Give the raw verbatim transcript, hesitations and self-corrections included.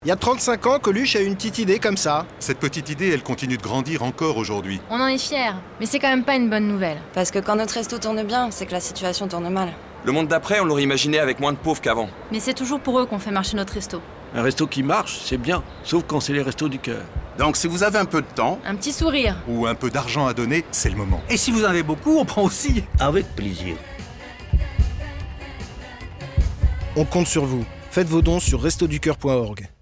Il y a trente-cinq ans, Coluche a eu une petite idée comme ça. Cette petite idée, elle continue de grandir encore aujourd'hui. On en est fiers, mais c'est quand même pas une bonne nouvelle. Parce que quand notre resto tourne bien, c'est que la situation tourne mal. Le monde d'après, on l'aurait imaginé avec moins de pauvres qu'avant. Mais c'est toujours pour eux qu'on fait marcher notre resto. Un resto qui marche, c'est bien, sauf quand c'est les restos du cœur. Donc si vous avez un peu de temps... Un petit sourire. Ou un peu d'argent à donner, c'est le moment. Et si vous en avez beaucoup, on prend aussi. Avec plaisir. On compte sur vous. Faites vos dons sur restoducoeur point org.